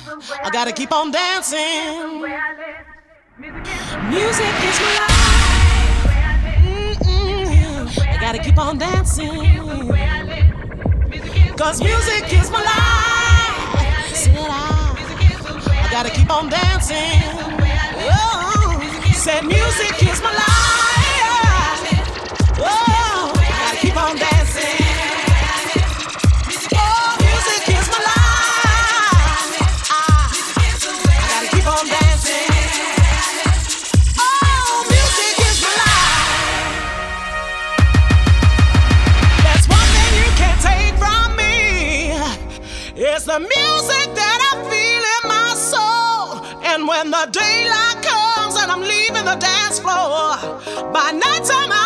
I gotta keep on dancing. Music is my life. I gotta keep on dancing. 'Cause music is my life. Said I gotta keep on dancing. Oh, said music is my life. Oh, I gotta keep on dancing. Oh, music is my life. I gotta keep on dancing. Oh, music is my life. That's one thing you can't take from me. It's the music that I feel in my soul. And when the daylight comes and I'm leaving the dance floor, by nighttime